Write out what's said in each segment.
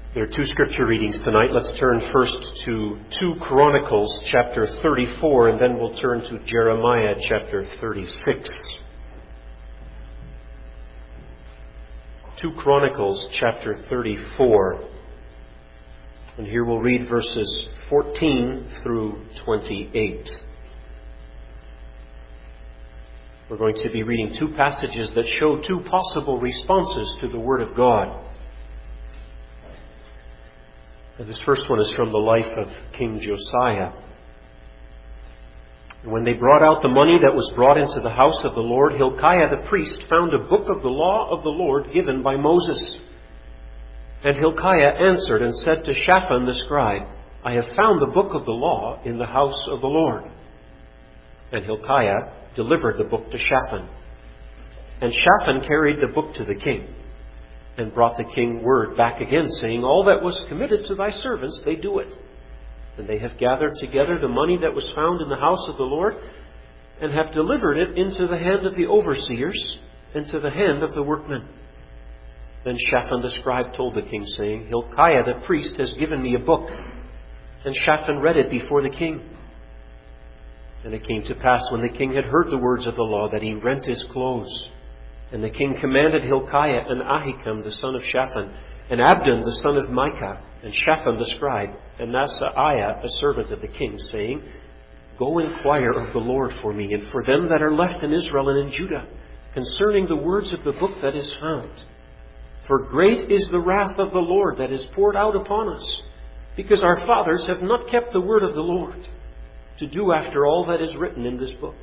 There are two scripture readings tonight. Let's turn first to 2 Chronicles chapter 34, and then we'll turn to Jeremiah chapter 36. 2 Chronicles chapter 34. And here we'll read verses 14 through 28. We're going to be reading two passages that show two possible responses to the Word of God. And this first one is from the life of King Josiah. And when they brought out the money that was brought into the house of the Lord, Hilkiah the priest found a book of the law of the Lord given by Moses. And Hilkiah answered and said to Shaphan the scribe, I have found the book of the law in the house of the Lord. And Hilkiah delivered the book to Shaphan. And Shaphan carried the book to the king, and brought the king word back again, saying, All that was committed to thy servants, they do it. And they have gathered together the money that was found in the house of the Lord, and have delivered it into the hand of the overseers, and to the hand of the workmen. Then Shaphan the scribe told the king, saying, Hilkiah the priest has given me a book. And Shaphan read it before the king. And it came to pass, when the king had heard the words of the law, that he rent his clothes. And the king commanded Hilkiah and Ahikam the son of Shaphan, and Abdon the son of Micah, and Shaphan the scribe, and Nasaiah a servant of the king, saying, Go inquire of the Lord for me, and for them that are left in Israel and in Judah, concerning the words of the book that is found. For great is the wrath of the Lord that is poured out upon us, because our fathers have not kept the word of the Lord, to do after all that is written in this book.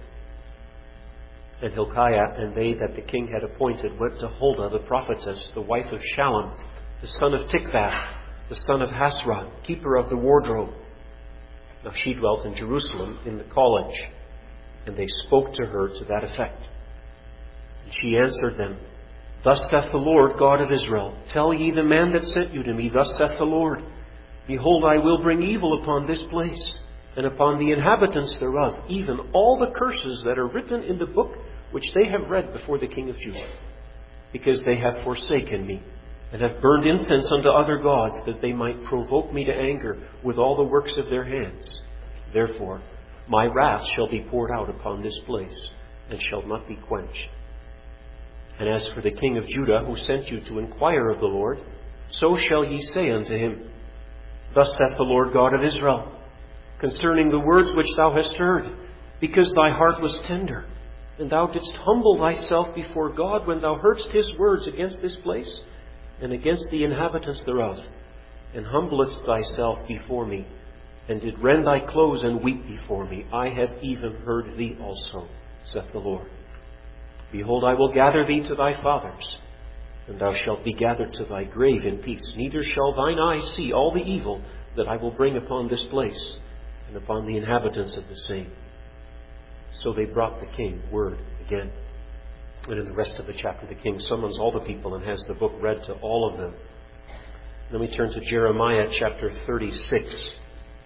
And Hilkiah and they that the king had appointed went to Huldah the prophetess, the wife of Shallum, the son of Tikvath, the son of Hasrah, keeper of the wardrobe. Now she dwelt in Jerusalem in the college, and they spoke to her to that effect. And she answered them, Thus saith the Lord God of Israel, Tell ye the man that sent you to me, Thus saith the Lord, Behold, I will bring evil upon this place, and upon the inhabitants thereof, even all the curses that are written in the book which they have read before the king of Judah, because they have forsaken me, and have burned incense unto other gods, that they might provoke me to anger with all the works of their hands. Therefore my wrath shall be poured out upon this place, and shall not be quenched. And as for the king of Judah, who sent you to inquire of the Lord, so shall ye say unto him, Thus saith the Lord God of Israel, concerning the words which thou hast heard, because thy heart was tender, and thou didst humble thyself before God when thou heardst his words against this place, and against the inhabitants thereof, and humblest thyself before me, and did rend thy clothes and weep before me, I have even heard thee also, saith the Lord. Behold, I will gather thee to thy fathers, and thou shalt be gathered to thy grave in peace. Neither shall thine eyes see all the evil that I will bring upon this place, and upon the inhabitants of the same. So they brought the king word again. And in the rest of the chapter, the king summons all the people and has the book read to all of them. Then we turn to Jeremiah chapter 36.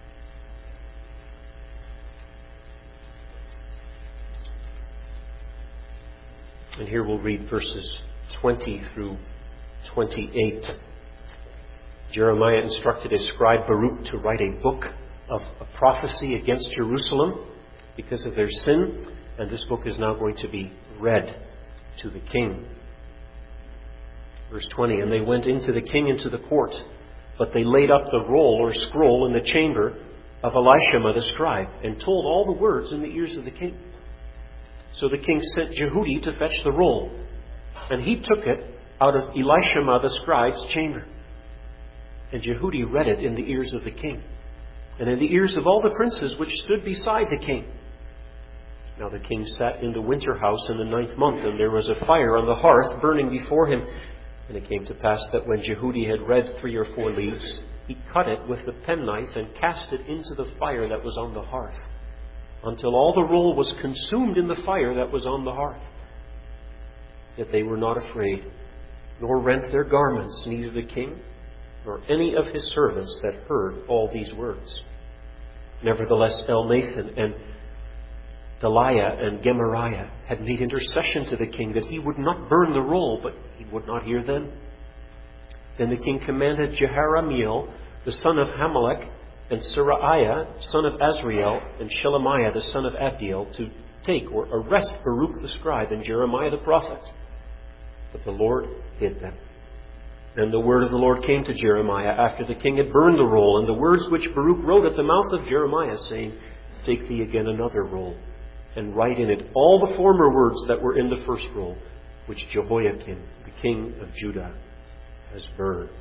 And here we'll read verses 20 through 28. Jeremiah instructed his scribe Baruch to write a book of a prophecy against Jerusalem because of their sin, and this book is now going to be read to the king. Verse 20, And they went into the king into the court, but they laid up the roll or scroll in the chamber of Elishama the scribe, and told all the words in the ears of the king. So the king sent Jehudi to fetch the roll, and he took it out of Elishama the scribe's chamber. And Jehudi read it in the ears of the king, and in the ears of all the princes which stood beside the king. Now the king sat in the winter house in the 9th month, and there was a fire on the hearth burning before him. And it came to pass that when Jehudi had read 3 or 4 leaves, he cut it with the penknife and cast it into the fire that was on the hearth, until all the roll was consumed in the fire that was on the hearth. Yet they were not afraid, nor rent their garments, neither the king nor any of his servants that heard all these words. Nevertheless, Elnathan and Delaiah and Gemariah had made intercession to the king that he would not burn the roll, but he would not hear them. Then the king commanded Jeharamiel, the son of Hamelech, and Seraiah, son of Azriel, and Shelemiah, the son of Abdiel, to take or arrest Baruch the scribe and Jeremiah the prophet. But the Lord hid them. Then the word of the Lord came to Jeremiah after the king had burned the roll, and the words which Baruch wrote at the mouth of Jeremiah, saying, Take thee again another roll, and write in it all the former words that were in the first roll, which Jehoiakim, the king of Judah, has burned.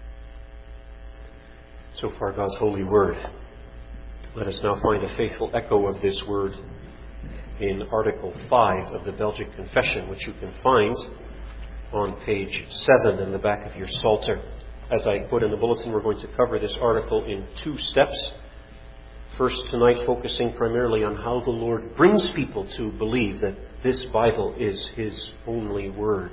So far, God's holy word. Let us now find a faithful echo of this word in Article 5 of the Belgic Confession, which you can find on page 7 in the back of your Psalter. As I put in the bulletin, we're going to cover this article in 2 steps. First, tonight, focusing primarily on how the Lord brings people to believe that this Bible is His only Word.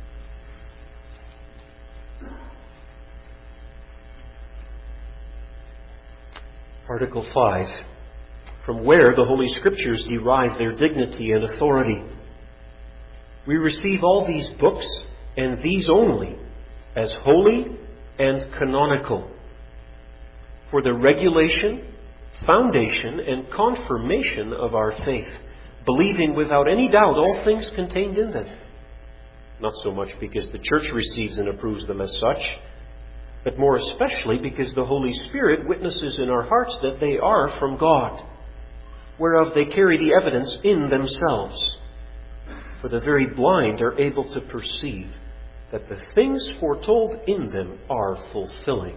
Article 5. From where the Holy Scriptures derive their dignity and authority. We receive all these books, and these only, as holy and canonical, for the regulation, foundation, and confirmation of our faith, believing without any doubt all things contained in them. Not so much because the Church receives and approves them as such, but more especially because the Holy Spirit witnesses in our hearts that they are from God, whereof they carry the evidence in themselves. For the very blind are able to perceive that the things foretold in them are fulfilling.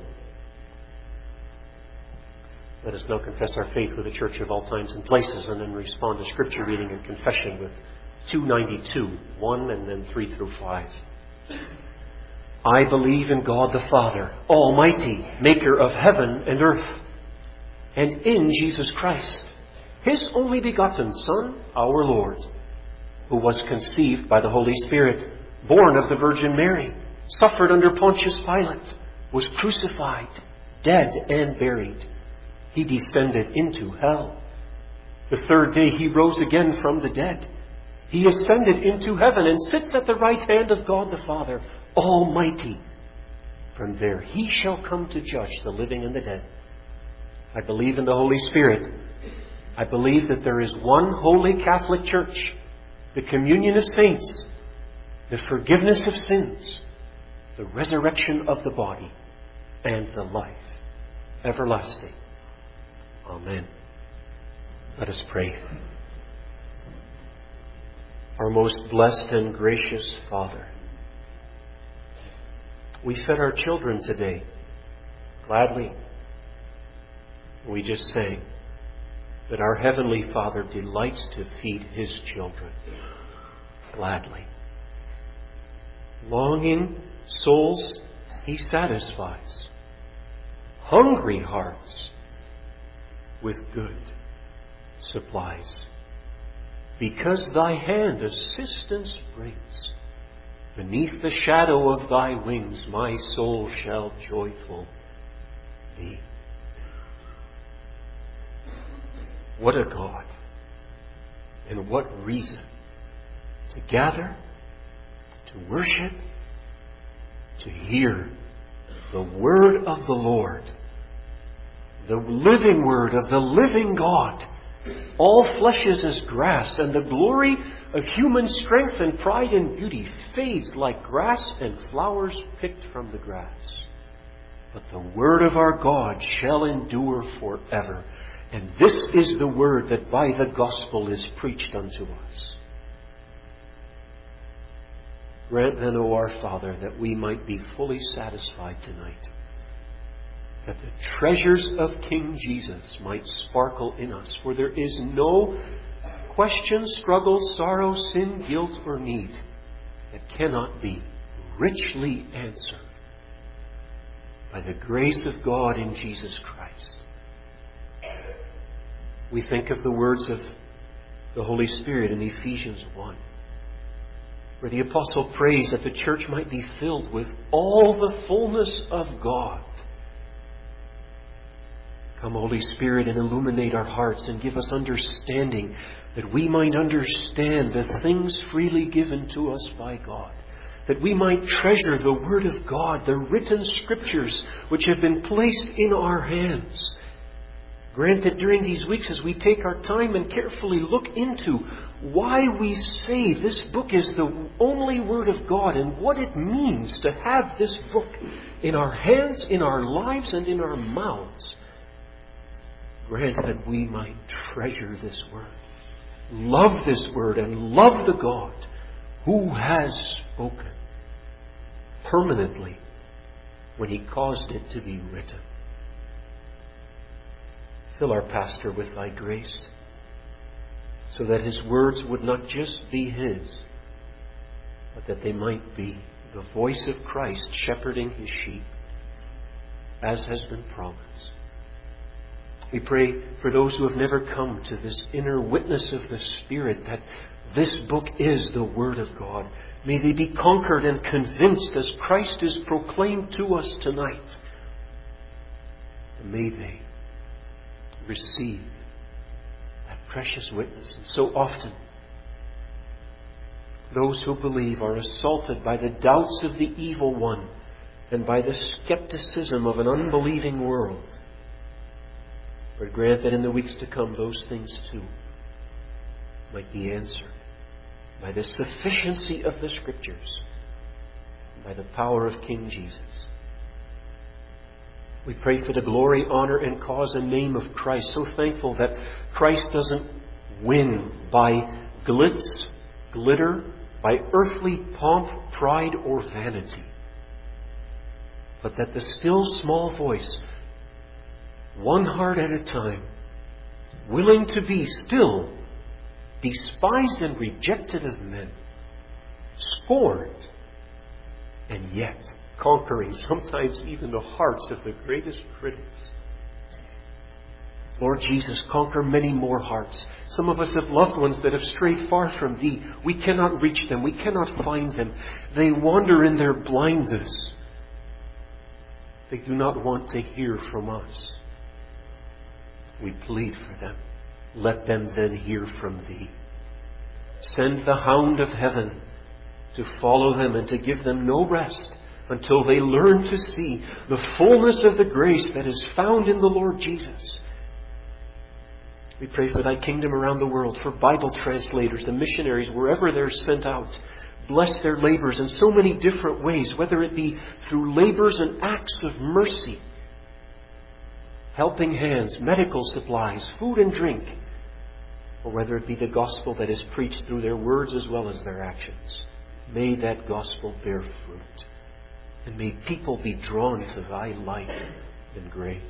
Let us now confess our faith with the Church of all times and places, and then respond to Scripture reading and confession with 292, 1 and then 3 through 5. I believe in God the Father, Almighty, maker of heaven and earth, and in Jesus Christ, His only begotten Son, our Lord, who was conceived by the Holy Spirit, born of the Virgin Mary, suffered under Pontius Pilate, was crucified, dead, and buried. He descended into hell. The third day He rose again from the dead. He ascended into heaven and sits at the right hand of God the Father, Almighty. From there He shall come to judge the living and the dead. I believe in the Holy Spirit. I believe that there is one holy Catholic Church, the communion of saints, the forgiveness of sins, the resurrection of the body, and the life everlasting. Amen. Let us pray. Our most blessed and gracious Father, we fed our children today, gladly. We just sang that our Heavenly Father delights to feed His children, gladly. Longing souls He satisfies, hungry hearts with good supplies. Because Thy hand assistance brings, beneath the shadow of Thy wings my soul shall joyful be. What a God, and what reason to gather, to worship, to hear the word of the Lord, the living word of the living God. All flesh is as grass, and the glory of human strength and pride and beauty fades like grass and flowers picked from the grass. But the word of our God shall endure forever. And this is the word that by the gospel is preached unto us. Grant then, O our Father, that we might be fully satisfied tonight, that the treasures of King Jesus might sparkle in us, for there is no question, struggle, sorrow, sin, guilt, or need that cannot be richly answered by the grace of God in Jesus Christ. We think of the words of the Holy Spirit in Ephesians 1, where the Apostle prays that the church might be filled with all the fullness of God. Come, Holy Spirit, and illuminate our hearts and give us understanding, that we might understand the things freely given to us by God, that we might treasure the Word of God, the written Scriptures which have been placed in our hands. Grant that during these weeks, as we take our time and carefully look into why we say this book is the only Word of God and what it means to have this book in our hands, in our lives, and in our mouths, grant that we might treasure this Word, love this Word, and love the God who has spoken permanently when He caused it to be written. Fill our pastor with Thy grace, so that his words would not just be his, but that they might be the voice of Christ shepherding His sheep, as has been promised. We pray for those who have never come to this inner witness of the Spirit that this book is the Word of God. May they be conquered and convinced as Christ is proclaimed to us tonight. And may they receive that precious witness. And so often, those who believe are assaulted by the doubts of the evil one and by the skepticism of an unbelieving world. But grant that in the weeks to come, those things too might be answered by the sufficiency of the Scriptures, and by the power of King Jesus. We pray for the glory, honor, and cause and name of Christ. So thankful that Christ doesn't win by glitz, glitter, by earthly pomp, pride, or vanity. But that the still small voice, one heart at a time, willing to be still despised and rejected of men, scorned, and yet conquering sometimes even the hearts of the greatest critics. Lord Jesus, conquer many more hearts. Some of us have loved ones that have strayed far from Thee. We cannot reach them. We cannot find them. They wander in their blindness. They do not want to hear from us. We plead for them. Let them then hear from Thee. Send the hound of heaven to follow them and to give them no rest until they learn to see the fullness of the grace that is found in the Lord Jesus. We pray for Thy kingdom around the world, for Bible translators and missionaries wherever they're sent out. Bless their labors in so many different ways, whether it be through labors and acts of mercy, helping hands, medical supplies, food and drink, or whether it be the gospel that is preached through their words as well as their actions. May that gospel bear fruit, and may people be drawn to Thy light and grace.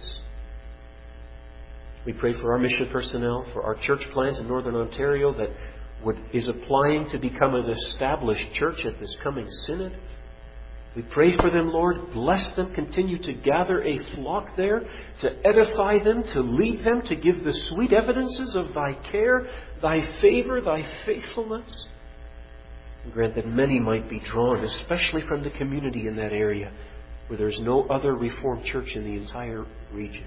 We pray for our mission personnel, for our church plant in Northern Ontario that is applying to become an established church at this coming synod. We pray for them, Lord. Bless them. Continue to gather a flock there, to edify them, to lead them, to give the sweet evidences of Thy care, Thy favor, Thy faithfulness. And grant that many might be drawn, especially from the community in that area, where there is no other Reformed church in the entire region.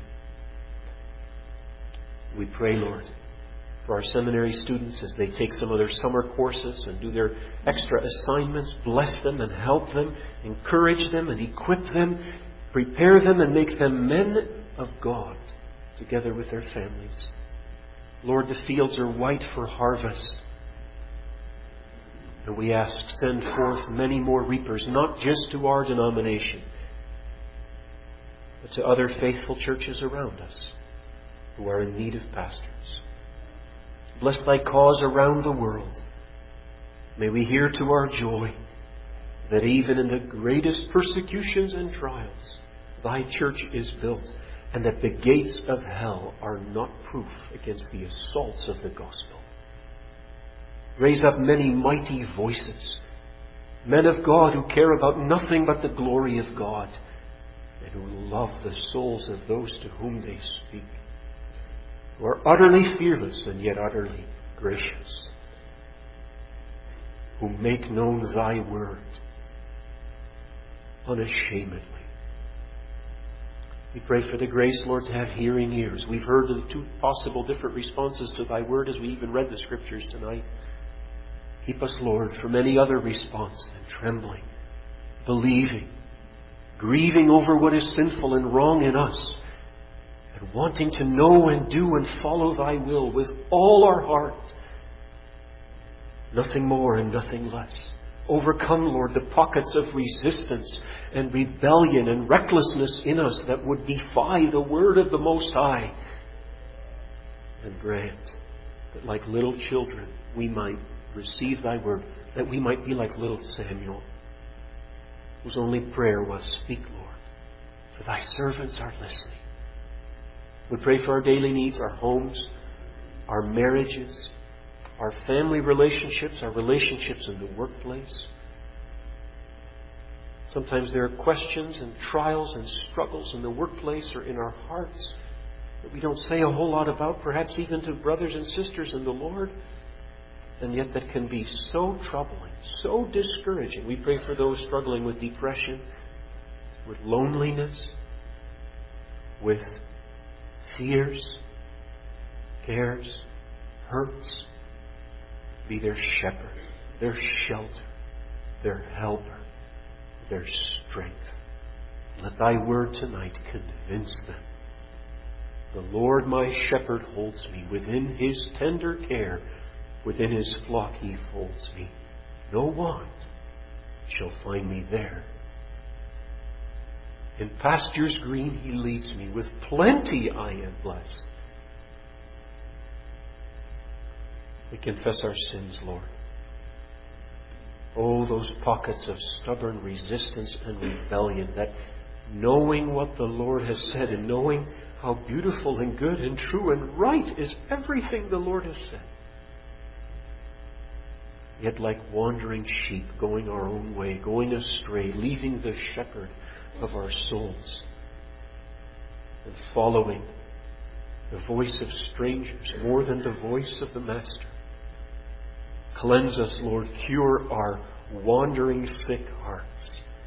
We pray, Lord, for our seminary students as they take some of their summer courses and do their extra assignments. Bless them and help them, encourage them and equip them, prepare them and make them men of God together with their families. Lord, the fields are white for harvest. And we ask, send forth many more reapers, not just to our denomination, but to other faithful churches around us who are in need of pastors. Bless Thy cause around the world. May we hear to our joy that even in the greatest persecutions and trials, Thy church is built, and that the gates of hell are not proof against the assaults of the gospel. Raise up many mighty voices, men of God who care about nothing but the glory of God, and who love the souls of those to whom they speak, who are utterly fearless and yet utterly gracious, who make known Thy word unashamedly. We pray for the grace, Lord, to have hearing ears. We've heard the two possible different responses to Thy word as we even read the Scriptures tonight. Keep us, Lord, from any other response than trembling believing, grieving over what is sinful and wrong in us, and wanting to know and do and follow Thy will with all our heart. Nothing more and nothing less. Overcome, Lord, the pockets of resistance and rebellion and recklessness in us that would defy the word of the Most High. And grant that like little children we might receive Thy word, that we might be like little Samuel, whose only prayer was, "Speak, Lord, for Thy servants are listening." We pray for our daily needs, our homes, our marriages, our family relationships, our relationships in the workplace. Sometimes there are questions and trials and struggles in the workplace or in our hearts that we don't say a whole lot about, perhaps even to brothers and sisters in the Lord, and yet that can be so troubling, so discouraging. We pray for those struggling with depression, with loneliness, with fears, cares, hurts. Be their shepherd, their shelter, their helper, their strength. Let Thy word tonight convince them. The Lord my shepherd holds me. Within His tender care, within His flock He folds me. No want shall find me there. In pastures green He leads me. With plenty I am blessed. We confess our sins, Lord. Oh, those pockets of stubborn resistance and rebellion, that knowing what the Lord has said and knowing how beautiful and good and true and right is everything the Lord has said, yet like wandering sheep going our own way, going astray, leaving the shepherd of our souls and following the voice of strangers more than the voice of the Master. Cleanse us, Lord. Cure our wandering, sick hearts.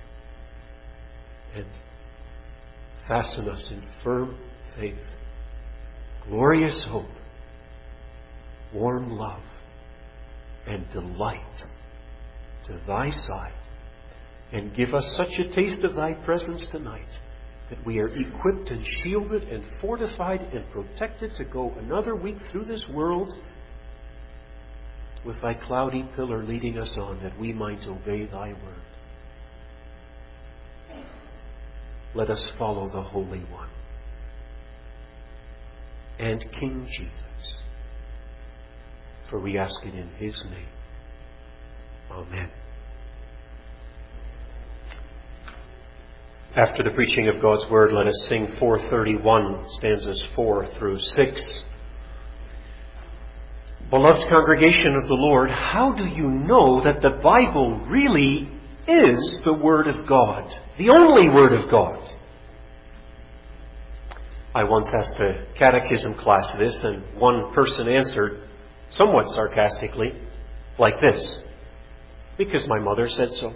And fasten us in firm faith, glorious hope, warm love, and delight to Thy side. And give us such a taste of Thy presence tonight that we are equipped and shielded and fortified and protected to go another week through this world with Thy cloudy pillar leading us on, that we might obey Thy word. Let us follow the Holy One and King Jesus, for we ask it in His name. Amen. After the preaching of God's word, let us sing 431, stanzas 4 through 6. Beloved congregation of the Lord, how do you know that the Bible really is the Word of God, the only Word of God? I once asked a catechism class this, and one person answered, somewhat sarcastically, like this: "Because my mother said so."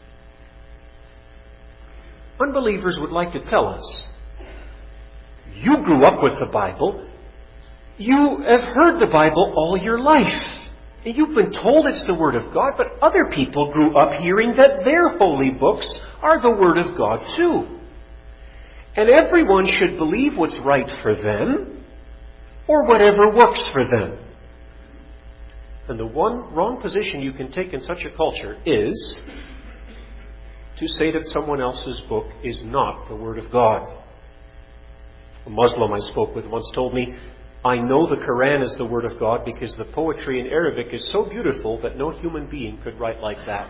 Unbelievers would like to tell us, you grew up with the Bible. You have heard the Bible all your life. And you've been told it's the Word of God, but other people grew up hearing that their holy books are the Word of God too. And everyone should believe what's right for them, or whatever works for them. And the one wrong position you can take in such a culture is to say that someone else's book is not the Word of God. A Muslim I spoke with once told me, "I know the Quran is the Word of God because the poetry in Arabic is so beautiful that no human being could write like that."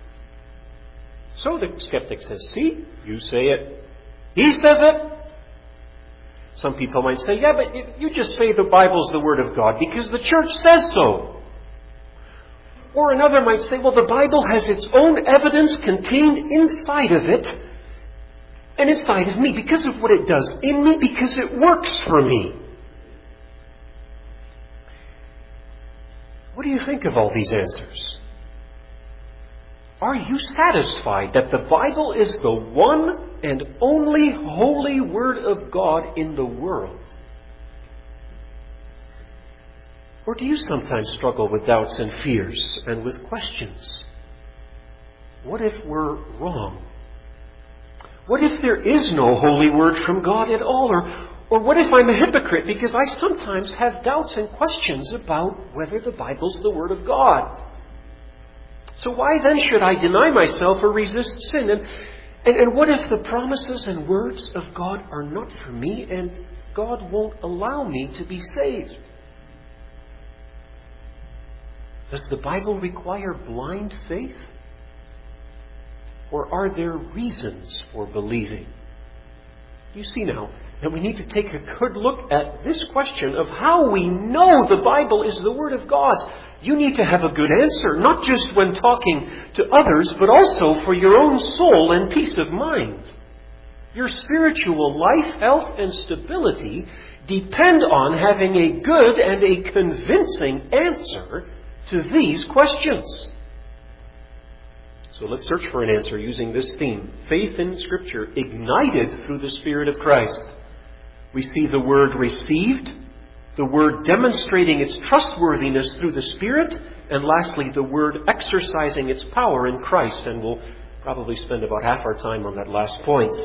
So the skeptic says, "See, you say it. He says it." Some people might say, "Yeah, but you just say the Bible's the Word of God because the church says so." Or another might say, "Well, the Bible has its own evidence contained inside of it and inside of me because of what it does in me, because it works for me." What do you think of all these answers? Are you satisfied that the Bible is the one and only holy Word of God in the world? Or do you sometimes struggle with doubts and fears and with questions? what if we're wrong? What if there is no holy word from God at all? Or what if I'm a hypocrite because I sometimes have doubts and questions about whether the Bible's the Word of God? So why then should I deny myself or resist sin? And what if the promises and words of God are not for me and God won't allow me to be saved? Does the Bible require blind faith? Or are there reasons for believing? You see now that we need to take a good look at this question of how we know the Bible is the Word of God. You need to have a good answer, not just when talking to others, but also for your own soul and peace of mind. Your spiritual life, health, and stability depend on having a good and a convincing answer to these questions. So let's search for an answer using this theme. Faith in Scripture ignited through the Spirit of Christ. We see the Word received, the Word demonstrating its trustworthiness through the Spirit, and lastly, the Word exercising its power in Christ. And we'll probably spend about half our time on that last point.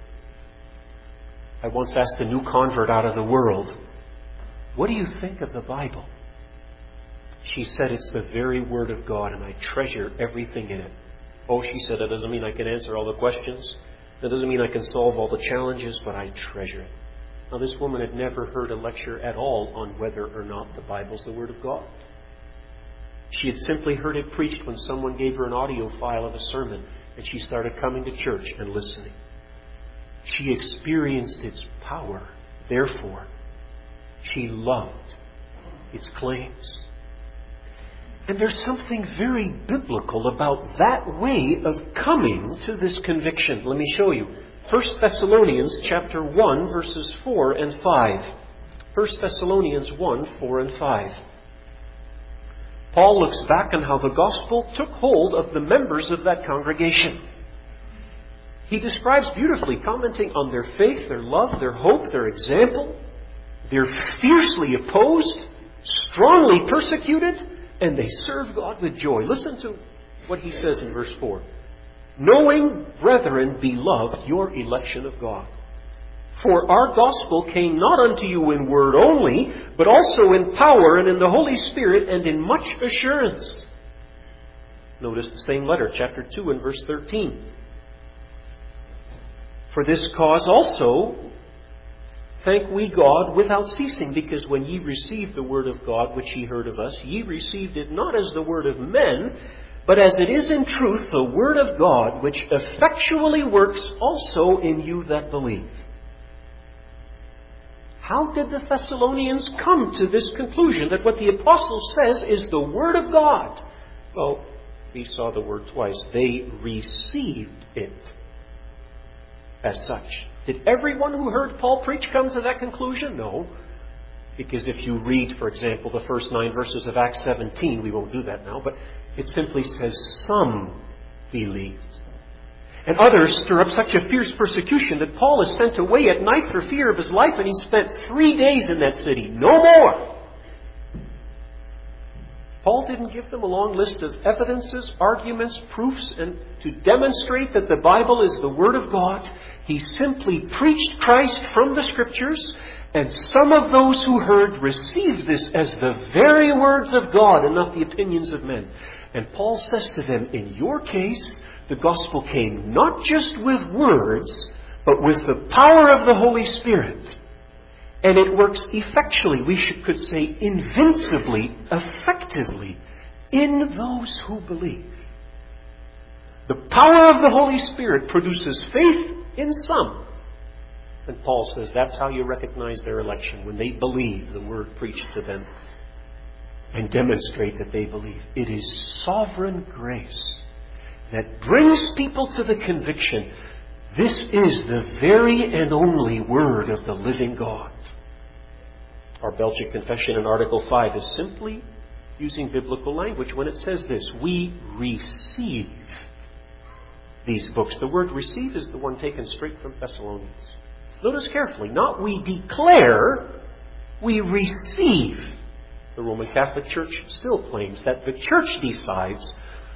I once asked a new convert out of the world, "What do you think of the Bible?" She said, "It's the very Word of God, and I treasure everything in it." "Oh," she said, "that doesn't mean I can answer all the questions. That doesn't mean I can solve all the challenges, but I treasure it." Now, this woman had never heard a lecture at all on whether or not the Bible's the Word of God. She had simply heard it preached when someone gave her an audio file of a sermon, and she started coming to church and listening. She experienced its power. Therefore, she loved its claims. And there's something very biblical about that way of coming to this conviction. Let me show you. 1 Thessalonians chapter 1, verses 4 and 5. 1 Thessalonians 1, 4 and 5. Paul looks back on how the gospel took hold of the members of that congregation. He describes beautifully, commenting on their faith, their love, their hope, their example. They're fiercely opposed, strongly persecuted, and they serve God with joy. Listen to what he says in verse 4. "Knowing, brethren, beloved, your election of God. For our gospel came not unto you in word only, but also in power and in the Holy Spirit and in much assurance." Notice the same letter, chapter 2 and verse 13. "For this cause also thank we God without ceasing, because when ye received the word of God, which ye heard of us, ye received it not as the word of men, but as it is in truth the word of God, which effectually works also in you that believe." How did the Thessalonians come to this conclusion that what the apostle says is the word of God? Well, we saw the word twice. They received it as such. Did everyone who heard Paul preach come to that conclusion? No. Because if you read, for example, the first 9 verses of Acts 17, we won't do that now, but it simply says some believed. And others stir up such a fierce persecution that Paul is sent away at night for fear of his life, and he spent 3 days in that city. No more. Paul didn't give them a long list of evidences, arguments, proofs, and to demonstrate that the Bible is the Word of God. He simply preached Christ from the Scriptures, and some of those who heard received this as the very words of God and not the opinions of men. And Paul says to them, in your case, the gospel came not just with words, but with the power of the Holy Spirit. And it works effectually, could say invincibly, effectively, in those who believe. The power of the Holy Spirit produces faith in some. And Paul says that's how you recognize their election, when they believe the word preached to them and demonstrate that they believe. It is sovereign grace that brings people to the conviction, this is the very and only Word of the living God. Our Belgic Confession in Article 5 is simply using biblical language when it says this. We receive these books. The word receive is the one taken straight from Thessalonians. Notice carefully, not we declare, we receive. The Roman Catholic Church still claims that the Church decides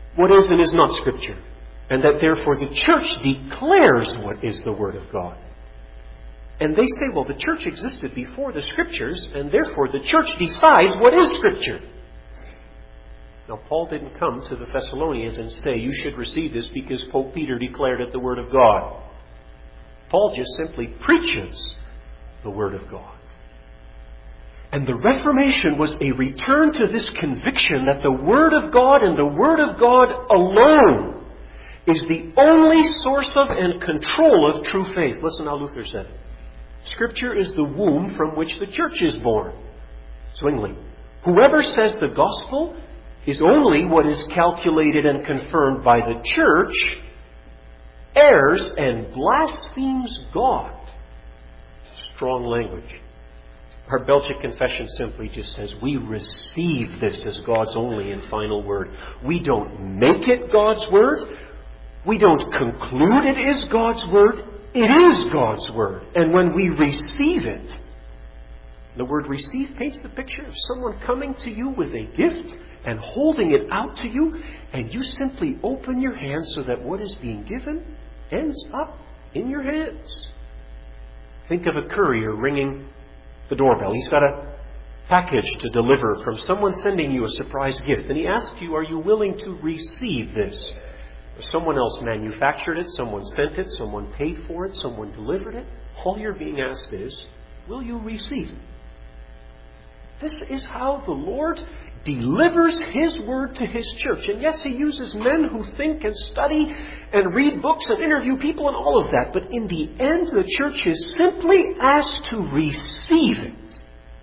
what is and is not Scripture, and that therefore the church declares what is the Word of God. And they say, well, the church existed before the Scriptures, and therefore the church decides what is Scripture. Now, Paul didn't come to the Thessalonians and say, you should receive this because Pope Peter declared it the Word of God. Paul just simply preaches the Word of God. And the Reformation was a return to this conviction that the Word of God and the Word of God alone is the only source of and control of true faith. Listen how Luther said it. Scripture is the womb from which the church is born. Zwingli. Whoever says the gospel is only what is calculated and confirmed by the church errs and blasphemes God. Strong language. Our Belgic Confession simply just says we receive this as God's only and final word. We don't make it God's word. We don't conclude it is God's word. It is God's word. And when we receive it, the word receive paints the picture of someone coming to you with a gift and holding it out to you, and you simply open your hands so that what is being given ends up in your hands. Think of a courier ringing the doorbell. He's got a package to deliver from someone sending you a surprise gift, and he asks you, are you willing to receive this? Someone else manufactured it, someone sent it, someone paid for it, someone delivered it. All you're being asked is, will you receive it? This is how the Lord delivers His Word to His church. And yes, He uses men who think and study and read books and interview people and all of that. But in the end, the church is simply asked to receive it.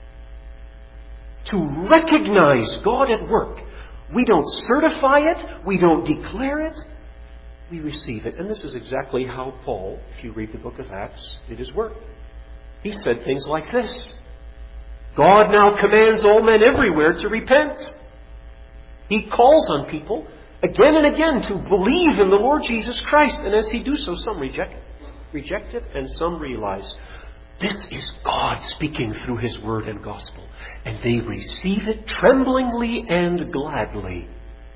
To recognize God at work. We don't certify it. We don't declare it. We receive it. And this is exactly how Paul, if you read the book of Acts, did his work. He said things like this. God now commands all men everywhere to repent. He calls on people again and again to believe in the Lord Jesus Christ. And as He do so, some reject it, and some realize this is God speaking through His Word and Gospel. And they receive it tremblingly and gladly.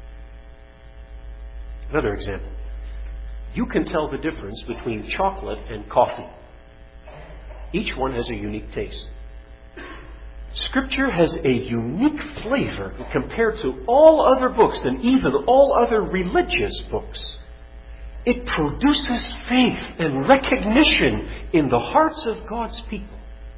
Another example. You can tell the difference between chocolate and coffee. Each one has a unique taste. Scripture has a unique flavor compared to all other books and even all other religious books. It produces faith and recognition in the hearts of God's people.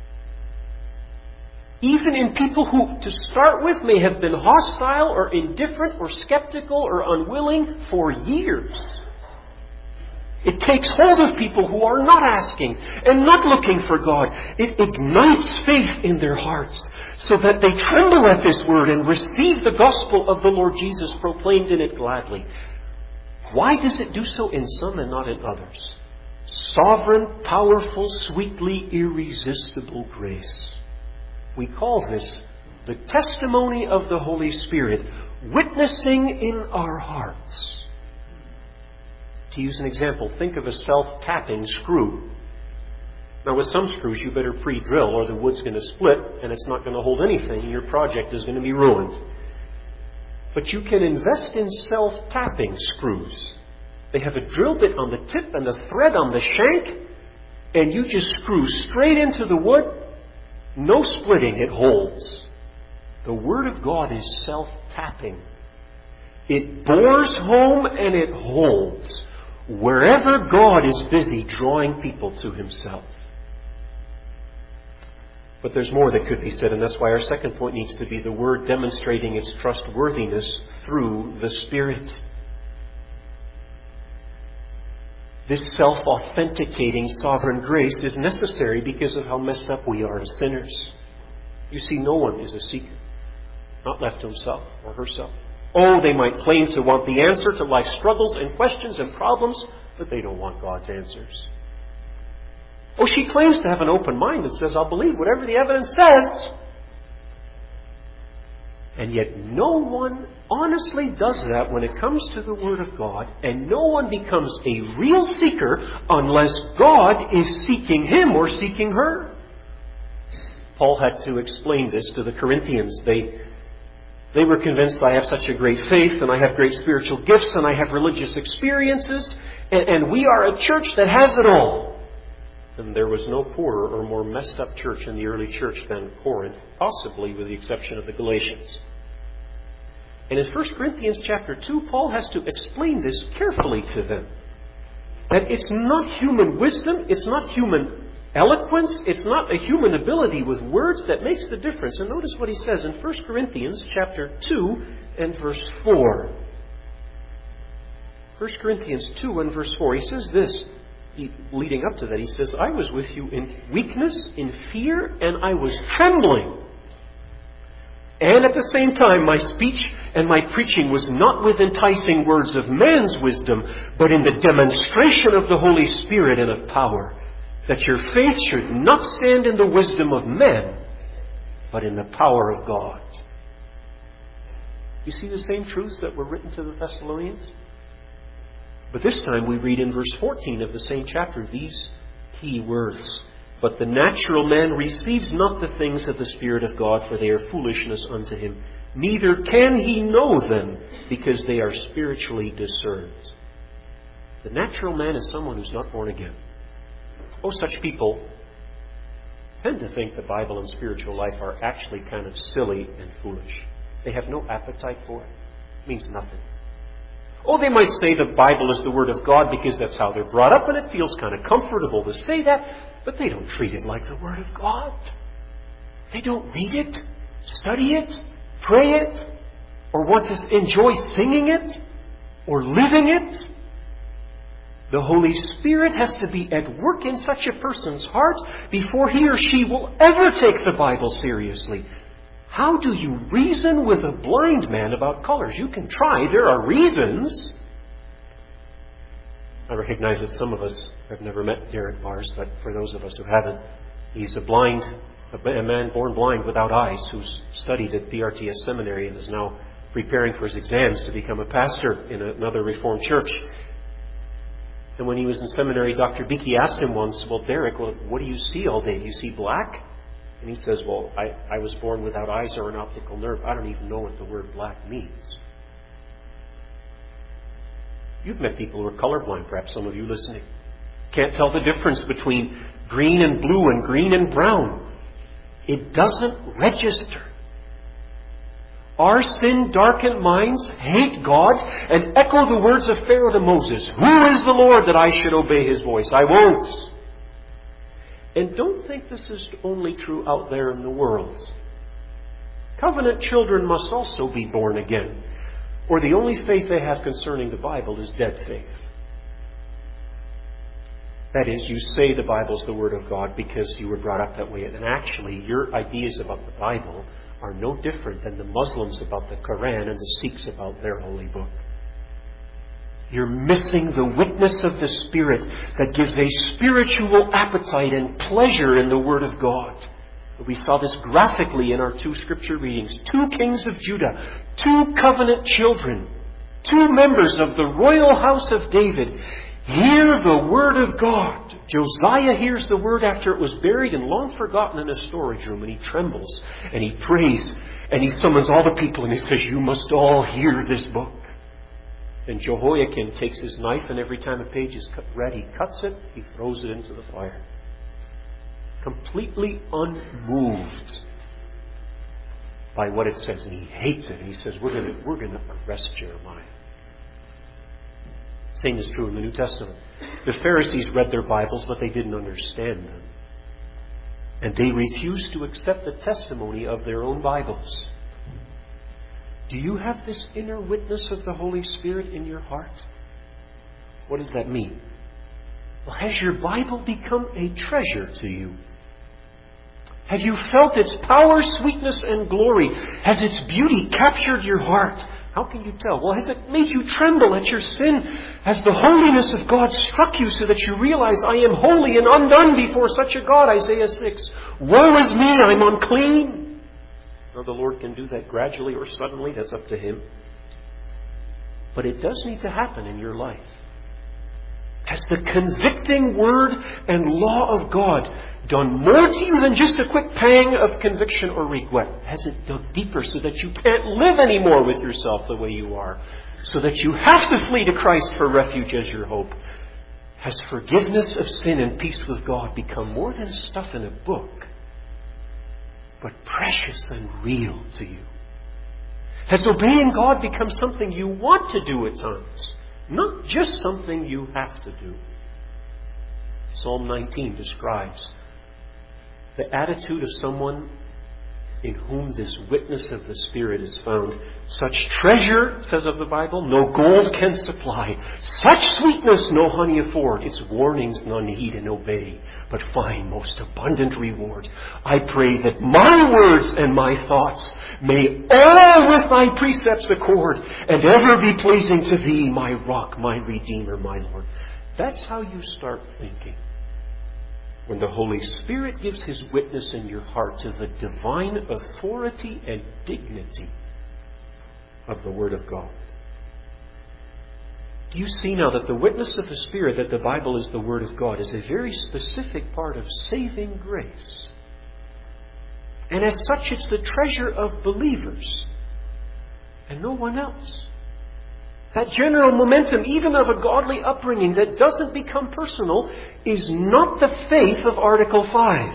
Even in people who, to start with, may have been hostile or indifferent or skeptical or unwilling for years. It takes hold of people who are not asking and not looking for God. It ignites faith in their hearts so that they tremble at this word and receive the gospel of the Lord Jesus proclaimed in it gladly. Why does it do so in some and not in others? Sovereign, powerful, sweetly irresistible grace. We call this the testimony of the Holy Spirit witnessing in our hearts. To use an example, think of a self-tapping screw. Now, with some screws, you better pre-drill or the wood's going to split and it's not going to hold anything and your project is going to be ruined. But you can invest in self-tapping screws. They have a drill bit on the tip and a thread on the shank, and you just screw straight into the wood. No splitting, it holds. The Word of God is self-tapping. It bores home and it holds wherever God is busy drawing people to Himself. But there's more that could be said, and that's why our second point needs to be the Word demonstrating its trustworthiness through the Spirit. This self-authenticating sovereign grace is necessary because of how messed up we are as sinners. You see, no one is a seeker, not left to himself or herself. Oh, they might claim to want the answer to life's struggles and questions and problems, but they don't want God's answers. Oh, she claims to have an open mind that says, I'll believe whatever the evidence says. And yet no one honestly does that when it comes to the Word of God, and no one becomes a real seeker unless God is seeking him or seeking her. Paul had to explain this to the Corinthians. They They were convinced I have such a great faith, and I have great spiritual gifts, and I have religious experiences, and we are a church that has it all. And there was no poorer or more messed up church in the early church than Corinth, possibly with the exception of the Galatians. And in 1 Corinthians chapter 2, Paul has to explain this carefully to them. That it's not human wisdom, it's not human eloquence, it's not a human ability with words that makes the difference. And notice what he says in 1 Corinthians chapter 2 and verse 4. 1 Corinthians 2 and verse 4, he says this, leading up to that, he says, I was with you in weakness, in fear, and I was trembling. And at the same time, my speech and my preaching was not with enticing words of man's wisdom, but in the demonstration of the Holy Spirit and of power, that your faith should not stand in the wisdom of men, but in the power of God. You see the same truths that were written to the Thessalonians? But this time we read in verse 14 of the same chapter these key words. But the natural man receives not the things of the Spirit of God, for they are foolishness unto him. Neither can he know them, because they are spiritually discerned. The natural man is someone who's not born again. Oh, such people tend to think the Bible and spiritual life are actually kind of silly and foolish. They have no appetite for it. It means nothing. Oh, they might say the Bible is the Word of God because that's how they're brought up and it feels kind of comfortable to say that, but they don't treat it like the Word of God. They don't read it, study it, pray it, or want to enjoy singing it, or living it. The Holy Spirit has to be at work in such a person's heart before he or she will ever take the Bible seriously. How do you reason with a blind man about colors? You can try. There are reasons. I recognize that some of us have never met Derek Mars, but for those of us who haven't, he's a man born blind without eyes who's studied at the RTS seminary and is now preparing for his exams to become a pastor in another Reformed church. And when he was in seminary, Dr. Beakey asked him once, well, Derek, what do you see all day? Do you see black? And he says, well, I was born without eyes or an optical nerve. I don't even know what the word black means. You've met people who are colorblind, perhaps some of you listening. Can't tell the difference between green and blue and green and brown. It doesn't register. Our sin-darkened minds hate God and echo the words of Pharaoh to Moses. Who is the Lord that I should obey his voice? I won't. And don't think this is only true out there in the world. Covenant children must also be born again, or the only faith they have concerning the Bible is dead faith. That is, you say the Bible is the Word of God because you were brought up that way, and actually your ideas about the Bible are no different than the Muslims about the Quran and the Sikhs about their holy book. You're missing the witness of the Spirit that gives a spiritual appetite and pleasure in the Word of God. We saw this graphically in our two scripture readings. 2 kings of Judah, 2 covenant children, 2 members of the royal house of David hear the Word of God. Josiah hears the Word after it was buried and long forgotten in a storage room, and he trembles and he prays and he summons all the people and he says, you must all hear this book. And Jehoiakim takes his knife, and every time a page is read, he cuts it, he throws it into the fire. Completely unmoved by what it says, and he hates it. And he says, we're going to arrest Jeremiah. Same is true in the New Testament. The Pharisees read their Bibles, but they didn't understand them. And they refused to accept the testimony of their own Bibles. Do you have this inner witness of the Holy Spirit in your heart? What does that mean? Well, has your Bible become a treasure to you? Have you felt its power, sweetness, and glory? Has its beauty captured your heart? How can you tell? Well, has it made you tremble at your sin? Has the holiness of God struck you so that you realize, I am holy and undone before such a God? Isaiah 6. Woe is me, I'm unclean. Now, the Lord can do that gradually or suddenly. That's up to Him. But it does need to happen in your life. Has the convicting Word and law of God done more to you than just a quick pang of conviction or regret? Has it dug deeper so that you can't live anymore with yourself the way you are? So that you have to flee to Christ for refuge as your hope? Has forgiveness of sin and peace with God become more than stuff in a book, but precious and real to you? Has obeying God become something you want to do at times, not just something you have to do? Psalm 19 describes the attitude of someone in whom this witness of the Spirit is found. Such treasure, says of the Bible, no gold can supply. Such sweetness no honey afford. Its warnings none heed and obey, but find most abundant reward. I pray that my words and my thoughts may all with thy precepts accord, and ever be pleasing to thee, my rock, my redeemer, my Lord. That's how you start thinking. When the Holy Spirit gives His witness in your heart to the divine authority and dignity of the Word of God. Do you see now that the witness of the Spirit, that the Bible is the Word of God, is a very specific part of saving grace? And as such, it's the treasure of believers and no one else. That general momentum, even of a godly upbringing that doesn't become personal, is not the faith of Article 5.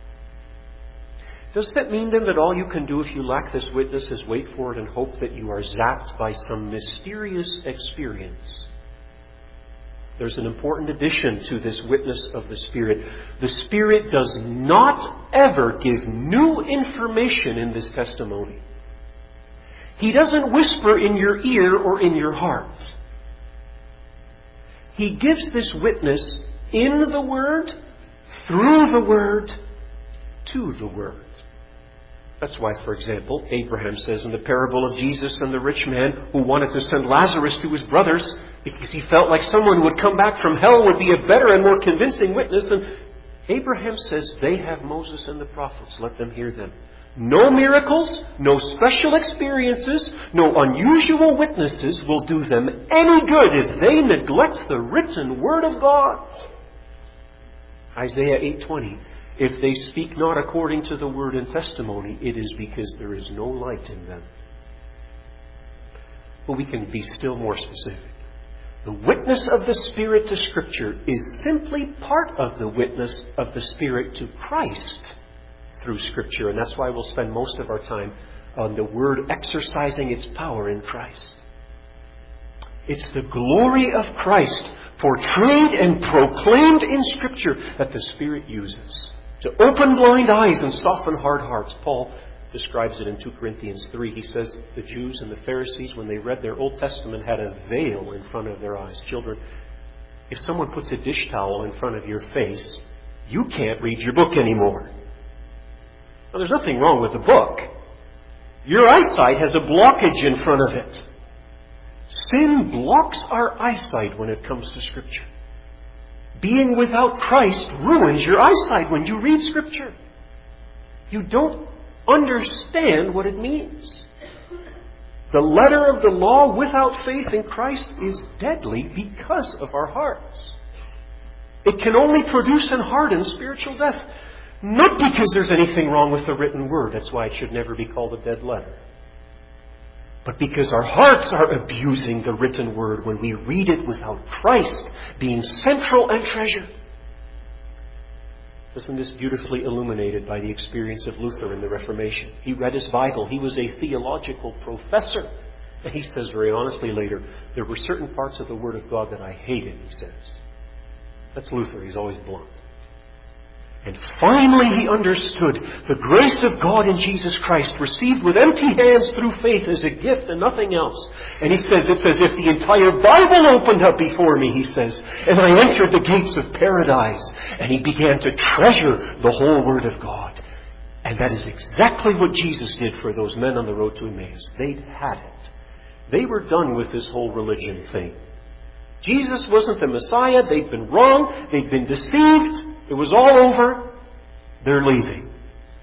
Does that mean then that all you can do if you lack this witness is wait for it and hope that you are zapped by some mysterious experience? There's an important addition to this witness of the Spirit. The Spirit does not ever give new information in this testimony. He doesn't whisper in your ear or in your heart. He gives this witness in the Word, through the Word, to the Word. That's why, for example, Abraham says in the parable of Jesus and the rich man who wanted to send Lazarus to his brothers because he felt like someone who would come back from hell would be a better and more convincing witness. And Abraham says, they have Moses and the prophets. Let them hear them. No miracles, no special experiences, no unusual witnesses will do them any good if they neglect the written Word of God. Isaiah 8:20. If they speak not according to the word and testimony, it is because there is no light in them. But we can be still more specific. The witness of the Spirit to Scripture is simply part of the witness of the Spirit to Christ through Scripture. And that's why we'll spend most of our time on the Word exercising its power in Christ. It's the glory of Christ portrayed and proclaimed in Scripture that the Spirit uses to open blind eyes and soften hard hearts. Paul describes it in 2 Corinthians 3. He says the Jews and the Pharisees, when they read their Old Testament, had a veil in front of their eyes. Children, if someone puts a dish towel in front of your face, you can't read your book anymore. Now, there's nothing wrong with the book. Your eyesight has a blockage in front of it. Sin blocks our eyesight when it comes to Scripture. Being without Christ ruins your eyesight when you read Scripture. You don't understand what it means. The letter of the law without faith in Christ is deadly because of our hearts. It can only produce and harden spiritual death. Not because there's anything wrong with the written word. That's why it should never be called a dead letter. But because our hearts are abusing the written word when we read it without Christ being central and treasured. Isn't this beautifully illuminated by the experience of Luther in the Reformation? He read his Bible. He was a theological professor. And he says very honestly later, there were certain parts of the Word of God that I hated, he says. That's Luther. He's always blunt. And finally he understood the grace of God in Jesus Christ, received with empty hands through faith as a gift and nothing else. And he says, it's as if the entire Bible opened up before me, he says, and I entered the gates of paradise. And he began to treasure the whole Word of God. And that is exactly what Jesus did for those men on the road to Emmaus. They'd had it. They were done with this whole religion thing. Jesus wasn't the Messiah. They'd been wrong. They'd been deceived. It was all over. They're leaving.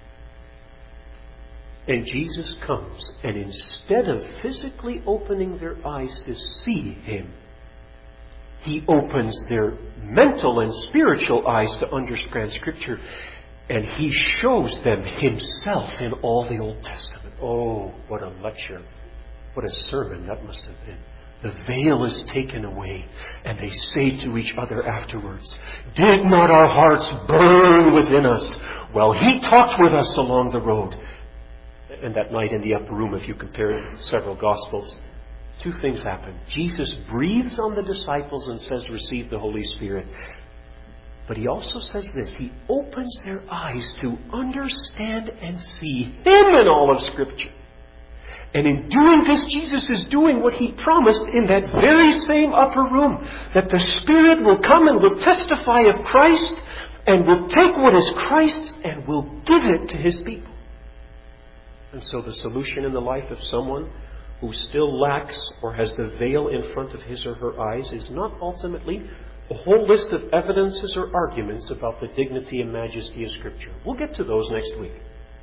And Jesus comes, and instead of physically opening their eyes to see Him, He opens their mental and spiritual eyes to understand Scripture. And He shows them Himself in all the Old Testament. Oh, what a lecture. What a sermon that must have been. The veil is taken away, and they say to each other afterwards, "Did not our hearts burn within us while He talked with us along the road?" And that night in the upper room, if you compare several Gospels, two things happen. Jesus breathes on the disciples and says, "Receive the Holy Spirit." But He also says this, He opens their eyes to understand and see Him in all of Scripture. And in doing this, Jesus is doing what He promised in that very same upper room, that the Spirit will come and will testify of Christ and will take what is Christ's and will give it to His people. And so the solution in the life of someone who still lacks or has the veil in front of his or her eyes is not ultimately a whole list of evidences or arguments about the dignity and majesty of Scripture. We'll get to those next week.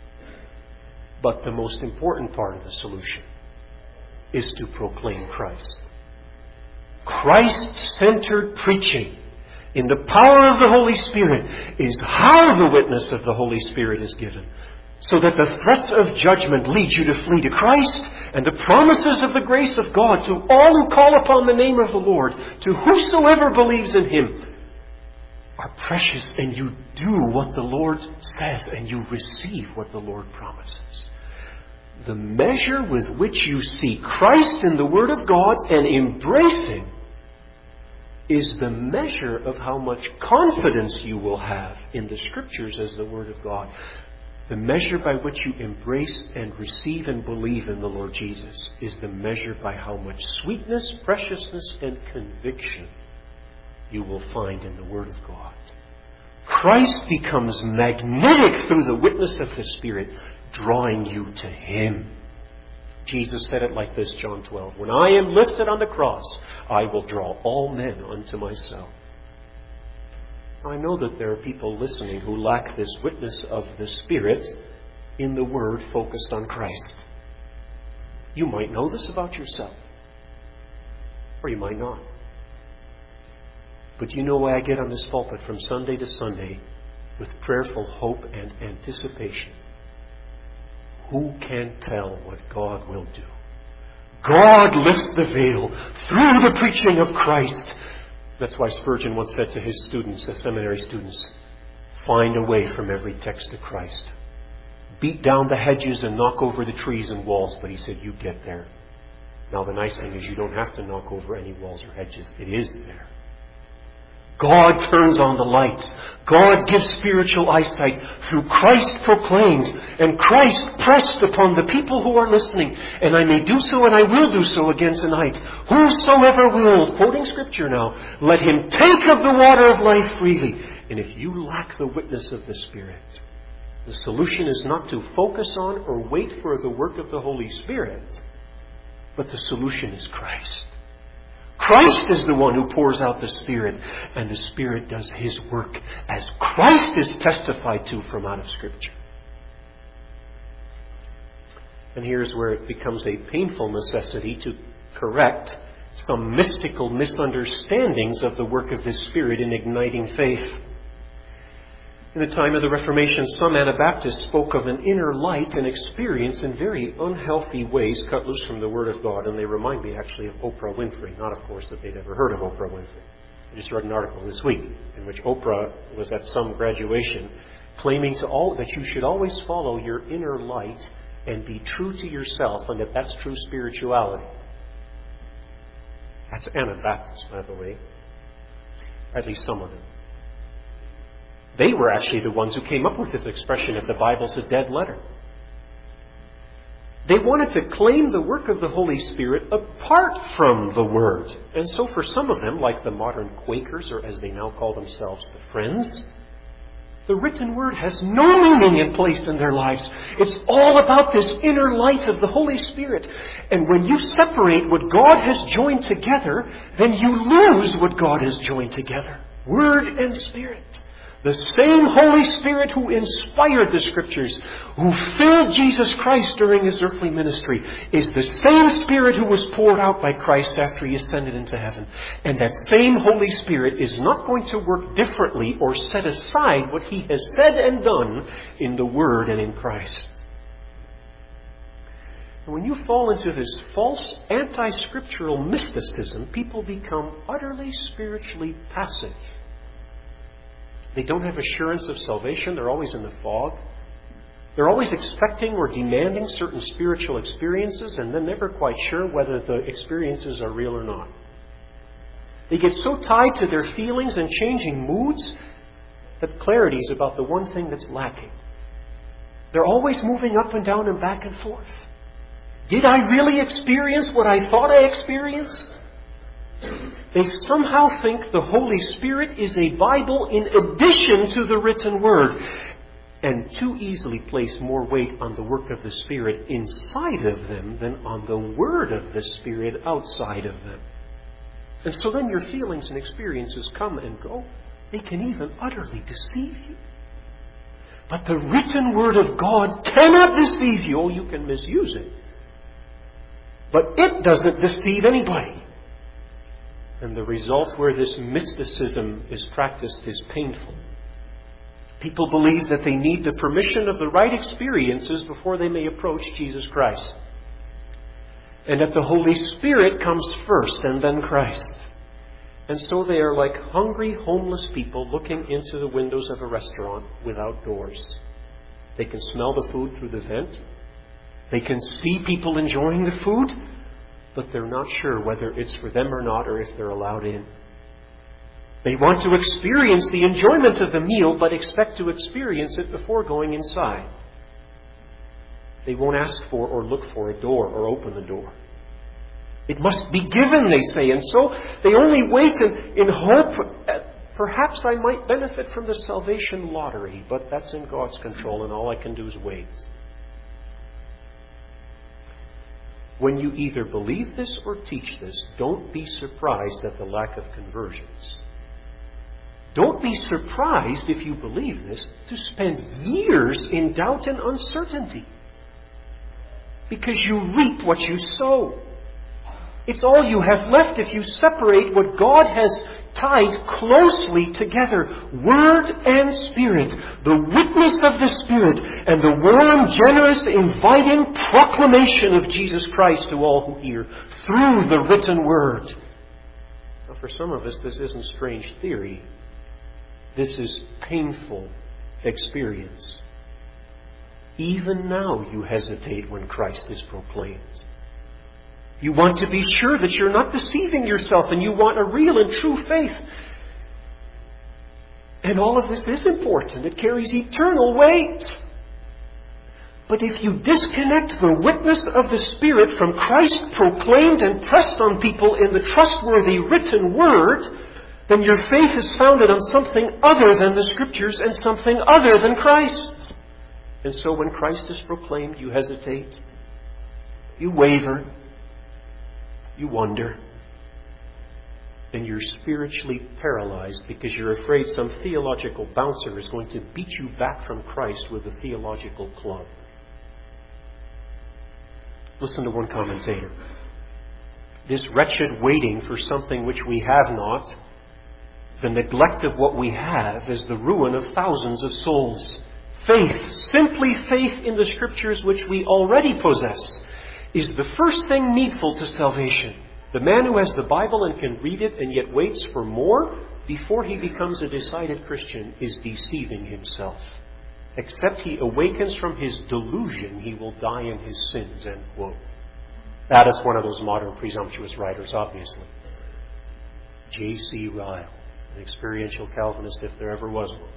But the most important part of the solution is to proclaim Christ. Christ-centered preaching in the power of the Holy Spirit is how the witness of the Holy Spirit is given. So that the threats of judgment lead you to flee to Christ, and the promises of the grace of God to all who call upon the name of the Lord, to whosoever believes in Him, are precious, and you do what the Lord says, and you receive what the Lord promises. The measure with which you see Christ in the Word of God and embrace Him is the measure of how much confidence you will have in the Scriptures as the Word of God. The measure by which you embrace and receive and believe in the Lord Jesus is the measure by how much sweetness, preciousness, and conviction you will find in the Word of God. Christ becomes magnetic through the witness of the Spirit, drawing you to Him. Jesus said it like this, John 12. "When I am lifted on the cross, I will draw all men unto myself." I know that there are people listening who lack this witness of the Spirit in the Word focused on Christ. You might know this about yourself, or you might not. But you know why I get on this pulpit from Sunday to Sunday with prayerful hope and anticipation? Who can tell what God will do? God lifts the veil through the preaching of Christ. That's why Spurgeon once said to his students, the seminary students, "Find a way from every text to Christ. Beat down the hedges and knock over the trees and walls." But he said, "You get there." Now the nice thing is you don't have to knock over any walls or hedges. It is there. God turns on the lights. God gives spiritual eyesight through Christ proclaimed and Christ pressed upon the people who are listening. And I may do so and I will do so again tonight. "Whosoever will," quoting Scripture now, "let him take of the water of life freely." And if you lack the witness of the Spirit, the solution is not to focus on or wait for the work of the Holy Spirit, but the solution is Christ. Christ is the one who pours out the Spirit, and the Spirit does His work as Christ is testified to from out of Scripture. And here's where it becomes a painful necessity to correct some mystical misunderstandings of the work of this Spirit in igniting faith. In the time of the Reformation, some Anabaptists spoke of an inner light and experience in very unhealthy ways cut loose from the Word of God. And they remind me actually of Oprah Winfrey. Not, of course, that they'd ever heard of Oprah Winfrey. I just read an article this week in which Oprah was at some graduation claiming to all that you should always follow your inner light and be true to yourself, and that that's true spirituality. That's Anabaptists, by the way. At least some of them. They were actually the ones who came up with this expression that the Bible's a dead letter. They wanted to claim the work of the Holy Spirit apart from the Word. And so for some of them, like the modern Quakers, or as they now call themselves, the Friends, the written Word has no meaning and place in their lives. It's all about this inner light of the Holy Spirit. And when you separate what God has joined together, then you lose what God has joined together. Word and Spirit. The same Holy Spirit who inspired the Scriptures, who filled Jesus Christ during His earthly ministry, is the same Spirit who was poured out by Christ after He ascended into heaven. And that same Holy Spirit is not going to work differently or set aside what He has said and done in the Word and in Christ. And when you fall into this false anti-scriptural mysticism, people become utterly spiritually passive. They don't have assurance of salvation. They're always in the fog. They're always expecting or demanding certain spiritual experiences and then never quite sure whether the experiences are real or not. They get so tied to their feelings and changing moods that clarity is about the one thing that's lacking. They're always moving up and down and back and forth. Did I really experience what I thought I experienced? They somehow think the Holy Spirit is a Bible in addition to the written Word, and too easily place more weight on the work of the Spirit inside of them than on the Word of the Spirit outside of them. And so then your feelings and experiences come and go. They can even utterly deceive you. But the written Word of God cannot deceive you. Oh, you can misuse it. But it doesn't deceive anybody. And the result where this mysticism is practiced is painful. People believe that they need the permission of the right experiences before they may approach Jesus Christ. And that the Holy Spirit comes first and then Christ. And so they are like hungry, homeless people looking into the windows of a restaurant without doors. They can smell the food through the vent. They can see people enjoying the food, but they're not sure whether it's for them or not, or if they're allowed in. They want to experience the enjoyment of the meal, but expect to experience it before going inside. They won't ask for or look for a door or open the door. It must be given, they say, and so they only wait in hope perhaps I might benefit from the salvation lottery, but that's in God's control and all I can do is wait. When you either believe this or teach this, don't be surprised at the lack of conversions. Don't be surprised, if you believe this, to spend years in doubt and uncertainty. Because you reap what you sow. It's all you have left if you separate what God has tied closely together, Word and Spirit, the witness of the Spirit, and the warm, generous, inviting proclamation of Jesus Christ to all who hear through the written Word. Now, for some of us, this isn't strange theory. This is painful experience. Even now you hesitate when Christ is proclaimed. You want to be sure that you're not deceiving yourself, and you want a real and true faith. And all of this is important. It carries eternal weight. But if you disconnect the witness of the Spirit from Christ proclaimed and pressed on people in the trustworthy written Word, then your faith is founded on something other than the Scriptures and something other than Christ. And so when Christ is proclaimed, you hesitate, you waver, you wonder, and you're spiritually paralyzed because you're afraid some theological bouncer is going to beat you back from Christ with a theological club. Listen to one commentator. This wretched waiting for something which we have not, the neglect of what we have, is the ruin of thousands of souls. Faith, simply faith in the Scriptures which we already possess, is the first thing needful to salvation. The man who has the Bible and can read it and yet waits for more before he becomes a decided Christian is deceiving himself. Except he awakens from his delusion, he will die in his sins, end quote. That is one of those modern presumptuous writers, obviously. J.C. Ryle, an experiential Calvinist if there ever was one.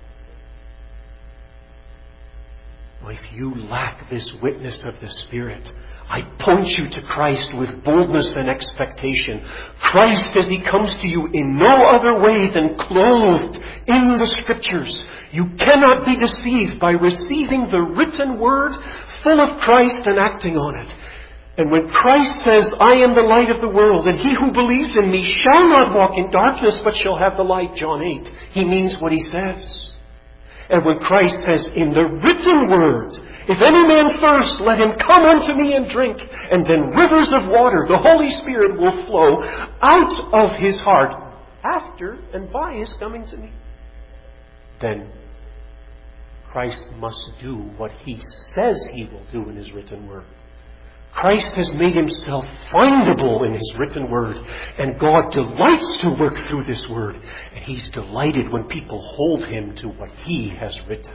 If you lack this witness of the Spirit, I point you to Christ with boldness and expectation. Christ as He comes to you in no other way than clothed in the Scriptures. You cannot be deceived by receiving the written Word full of Christ and acting on it. And when Christ says, I am the light of the world, and he who believes in me shall not walk in darkness, but shall have the light, John 8, He means what He says. And when Christ says in the written word, if any man thirst, let him come unto me and drink, and then rivers of water, the Holy Spirit will flow out of his heart after and by his coming to me, then Christ must do what he says he will do in his written word. Christ has made himself findable in his written word, and God delights to work through this word, and he's delighted when people hold him to what he has written.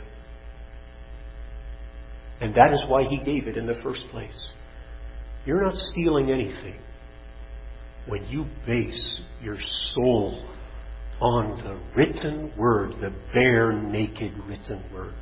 And that is why he gave it in the first place. You're not stealing anything when you base your soul on the written word, the bare, naked written word.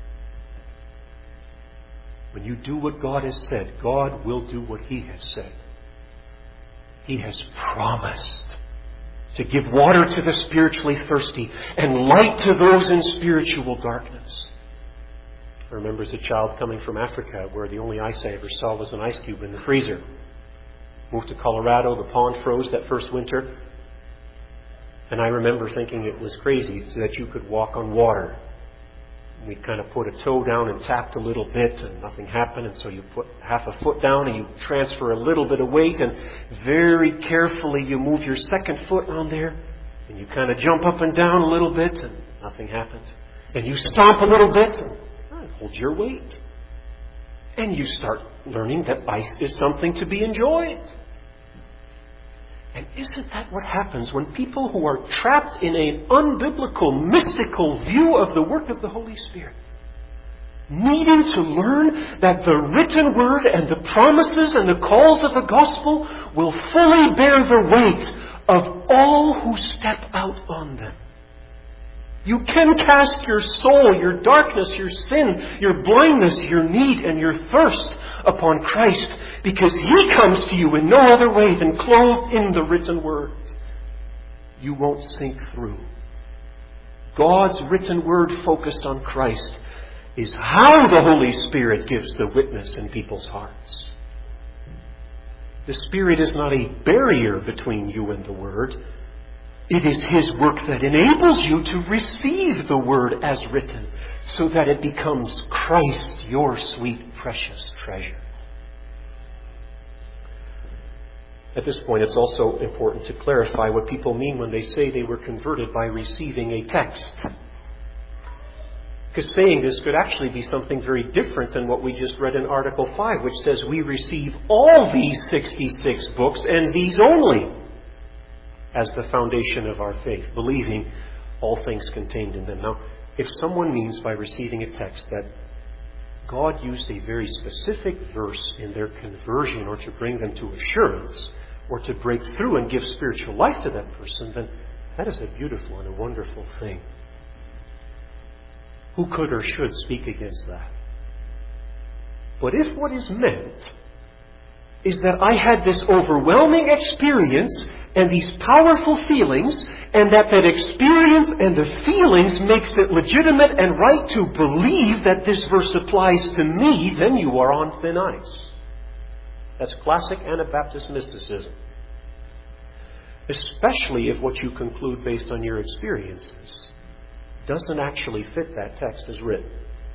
When you do what God has said, God will do what he has said. He has promised to give water to the spiritually thirsty and light to those in spiritual darkness. I remember as a child coming from Africa where the only ice I ever saw was an ice cube in the freezer. Moved to Colorado, the pond froze that first winter. And I remember thinking it was crazy that you could walk on water. We kind of put a toe down and tapped a little bit and nothing happened. And so you put half a foot down and you transfer a little bit of weight and very carefully you move your second foot on there and you kind of jump up and down a little bit and nothing happened. And you stomp a little bit and hold your weight. And you start learning that ice is something to be enjoyed. And isn't that what happens when people who are trapped in an unbiblical, mystical view of the work of the Holy Spirit, needing to learn that the written word and the promises and the calls of the gospel will fully bear the weight of all who step out on them? You can cast your soul, your darkness, your sin, your blindness, your need, and your thirst upon Christ because he comes to you in no other way than clothed in the written word. You won't sink through. God's written word focused on Christ is how the Holy Spirit gives the witness in people's hearts. The Spirit is not a barrier between you and the Word. It is his work that enables you to receive the word as written so that it becomes Christ, your sweet, precious treasure. At this point, it's also important to clarify what people mean when they say they were converted by receiving a text. Because saying this could actually be something very different than what we just read in Article 5, which says we receive all these 66 books and these only as the foundation of our faith, believing all things contained in them. Now, if someone means by receiving a text that God used a very specific verse in their conversion or to bring them to assurance or to break through and give spiritual life to that person, then that is a beautiful and a wonderful thing. Who could or should speak against that? But if what is meant is that I had this overwhelming experience and these powerful feelings, and that experience and the feelings makes it legitimate and right to believe that this verse applies to me, then you are on thin ice. That's classic Anabaptist mysticism. Especially if what you conclude based on your experiences doesn't actually fit that text as written.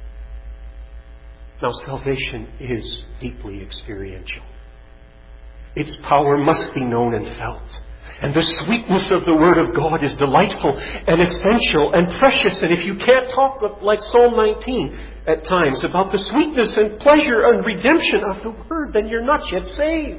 Now, salvation is deeply experiential. Its power must be known and felt. And the sweetness of the Word of God is delightful and essential and precious. And if you can't talk like Psalm 19 at times about the sweetness and pleasure and redemption of the Word, then you're not yet saved.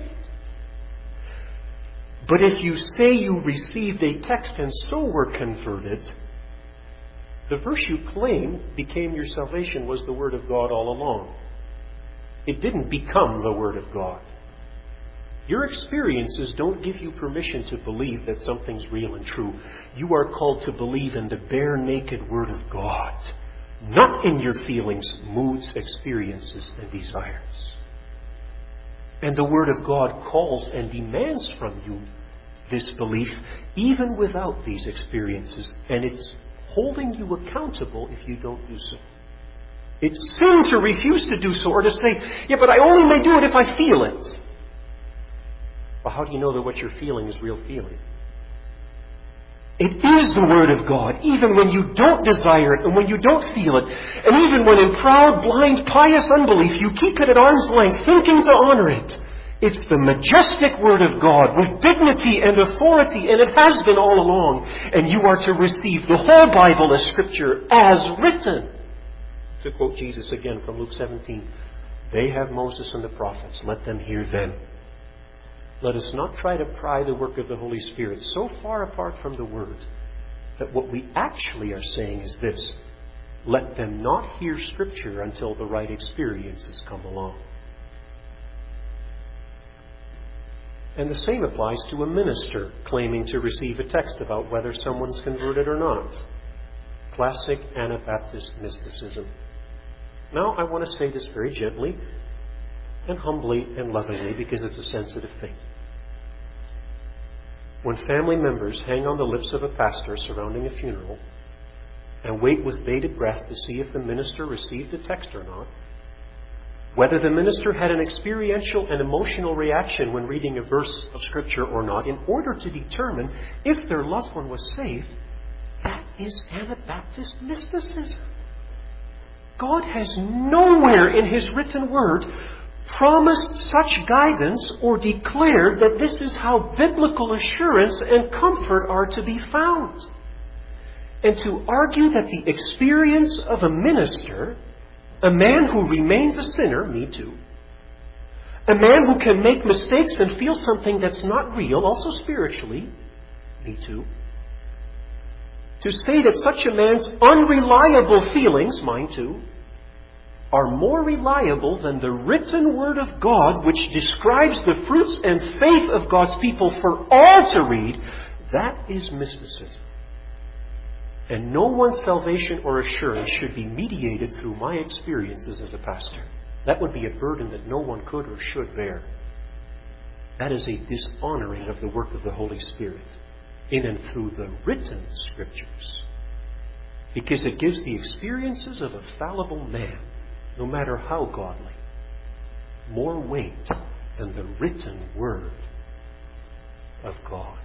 But if you say you received a text and so were converted, the verse you claim became your salvation was the Word of God all along. It didn't become the Word of God. Your experiences don't give you permission to believe that something's real and true. You are called to believe in the bare, naked Word of God, not in your feelings, moods, experiences, and desires. And the Word of God calls and demands from you this belief, even without these experiences. And it's holding you accountable if you don't do so. It's sin to refuse to do so or to say, yeah, but I only may do it if I feel it. Well, how do you know that what you're feeling is real feeling? It is the Word of God, even when you don't desire it and when you don't feel it. And even when in proud, blind, pious unbelief you keep it at arm's length, thinking to honor it. It's the majestic Word of God with dignity and authority, and it has been all along. And you are to receive the whole Bible as Scripture, as written. To quote Jesus again from Luke 17, they have Moses and the prophets, let them hear them. Let us not try to pry the work of the Holy Spirit so far apart from the Word that what we actually are saying is this: let them not hear Scripture until the right experiences come along. And the same applies to a minister claiming to receive a text about whether someone's converted or not. Classic Anabaptist mysticism. Now, I want to say this very gently and humbly and lovingly because it's a sensitive thing. When family members hang on the lips of a pastor surrounding a funeral and wait with bated breath to see if the minister received a text or not, whether the minister had an experiential and emotional reaction when reading a verse of Scripture or not, in order to determine if their loved one was saved, that is Anabaptist mysticism. God has nowhere in His written Word promised such guidance or declared that this is how biblical assurance and comfort are to be found. And to argue that the experience of a minister, a man who remains a sinner, me too, a man who can make mistakes and feel something that's not real, also spiritually, me too, to say that such a man's unreliable feelings, mine too, are more reliable than the written Word of God, which describes the fruits and faith of God's people for all to read, that is mysticism. And no one's salvation or assurance should be mediated through my experiences as a pastor. That would be a burden that no one could or should bear. That is a dishonoring of the work of the Holy Spirit in and through the written Scriptures. Because it gives the experiences of a fallible man, no matter how godly, more weight than the written Word of God.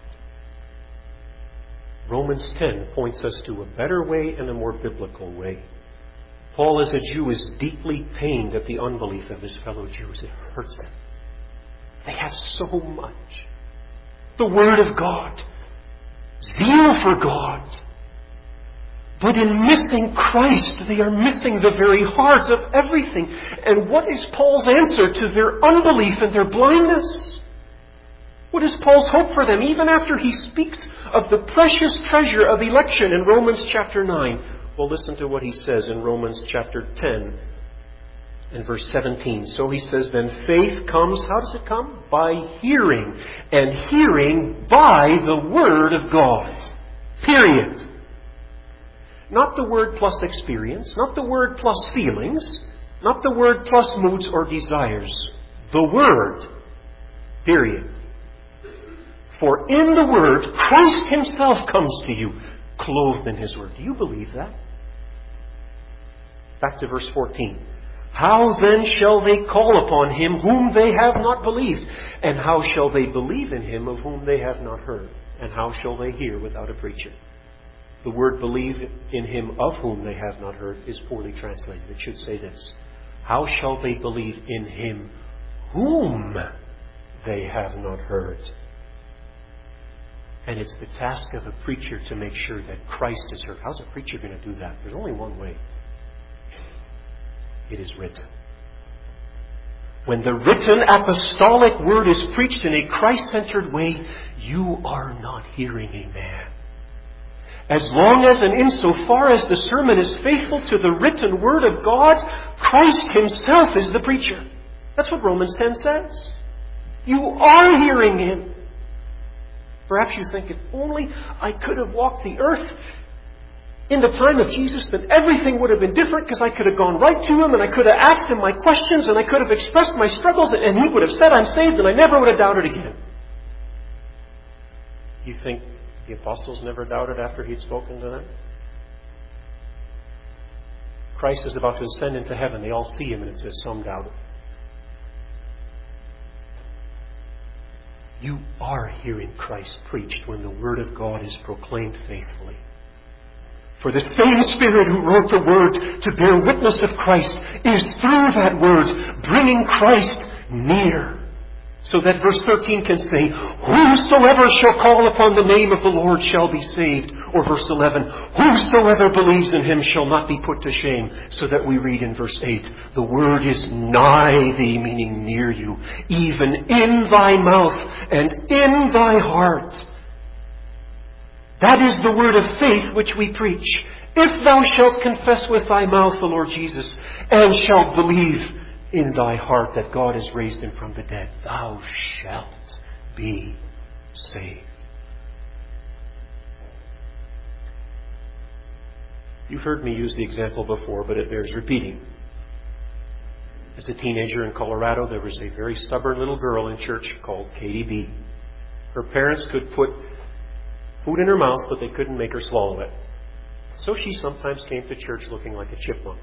Romans 10 points us to a better way and a more biblical way. Paul, as a Jew, is deeply pained at the unbelief of his fellow Jews. It hurts him. They have so much. The Word of God. Zeal for God. But in missing Christ, they are missing the very heart of everything. And what is Paul's answer to their unbelief and their blindness? What is Paul's hope for them, even after he speaks of the precious treasure of election in Romans chapter 9? Well, listen to what he says in Romans chapter 10 and verse 17. So he says, then faith comes, how does it come? By hearing, and hearing by the Word of God. Period. Not the Word plus experience, not the Word plus feelings, not the Word plus moods or desires. The Word. Period. For in the Word, Christ Himself comes to you, clothed in His Word. Do you believe that? Back to verse 14. How then shall they call upon Him whom they have not believed? And how shall they believe in Him of whom they have not heard? And how shall they hear without a preacher? The word believe in Him of whom they have not heard is poorly translated. It should say this: how shall they believe in Him whom they have not heard? And it's the task of a preacher to make sure that Christ is heard. How's a preacher going to do that? There's only one way. It is written. When the written apostolic word is preached in a Christ-centered way, you are not hearing a man. As long as and insofar as the sermon is faithful to the written Word of God, Christ Himself is the preacher. That's what Romans 10 says. You are hearing Him. Perhaps you think, if only I could have walked the earth in the time of Jesus, then everything would have been different, because I could have gone right to Him and I could have asked Him my questions and I could have expressed my struggles and He would have said I'm saved and I never would have doubted again. You think the apostles never doubted after He'd spoken to them? Christ is about to ascend into heaven. They all see Him and it says some doubted. You are hearing Christ preached when the Word of God is proclaimed faithfully. For the same Spirit who wrote the Word to bear witness of Christ is through that Word bringing Christ near. So that verse 13 can say, whosoever shall call upon the name of the Lord shall be saved. Or verse 11, whosoever believes in him shall not be put to shame. So that we read in verse 8, the word is nigh thee, meaning near you, even in thy mouth and in thy heart. That is the word of faith which we preach. If thou shalt confess with thy mouth the Lord Jesus, and shalt believe in thy heart that God has raised him from the dead, thou shalt be saved. You've heard me use the example before, but it bears repeating. As a teenager in Colorado, there was a very stubborn little girl in church called Katie B. Her parents could put food in her mouth, but they couldn't make her swallow it. So she sometimes came to church looking like a chipmunk.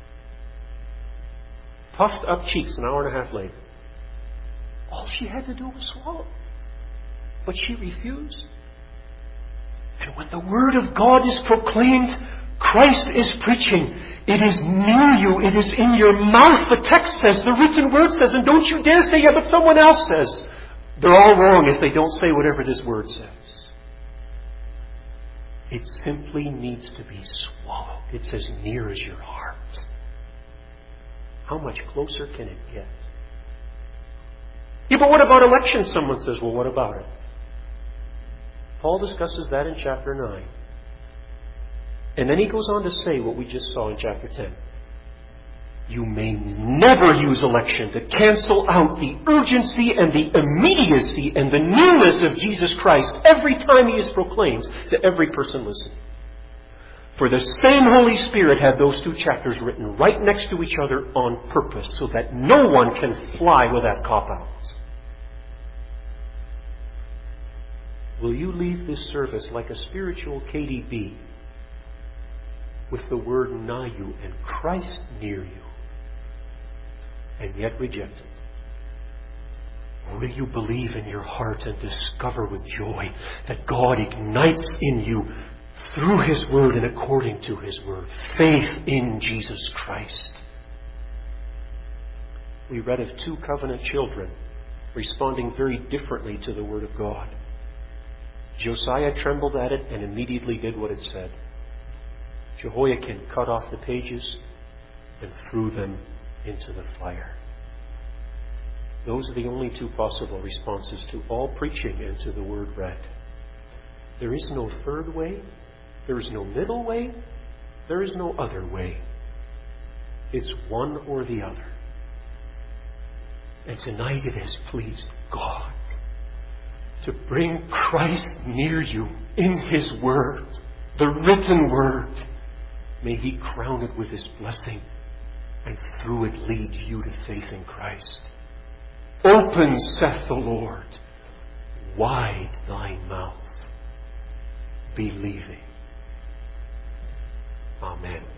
Puffed up cheeks an hour and a half later. All she had to do was swallow. But she refused. And when the Word of God is proclaimed, Christ is preaching. It is near you. It is in your mouth. The text says, the written Word says, and don't you dare say, yeah, but someone else says. They're all wrong if they don't say whatever this Word says. It simply needs to be swallowed. It's as near as your heart. How much closer can it get? Yeah, but what about election? Someone says, well, what about it? Paul discusses that in chapter 9. And then he goes on to say what we just saw in chapter 10. You may never use election to cancel out the urgency and the immediacy and the nearness of Jesus Christ every time he is proclaimed to every person listening. For the same Holy Spirit had those two chapters written right next to each other on purpose so that no one can fly with that cop-out. Will you leave this service like a spiritual KDB with the word nigh you and Christ near you and yet reject it? Or will you believe in your heart and discover with joy that God ignites in you through His Word and according to His Word, faith in Jesus Christ? We read of two covenant children responding very differently to the Word of God. Josiah trembled at it and immediately did what it said. Jehoiakim cut off the pages and threw them into the fire. Those are the only two possible responses to all preaching and to the Word read. There is no third way. There is no middle way. There is no other way. It's one or the other. And tonight it has pleased God to bring Christ near you in His Word, the written Word. May He crown it with His blessing and through it lead you to faith in Christ. Open, saith the Lord, wide thy mouth, believing. Amen.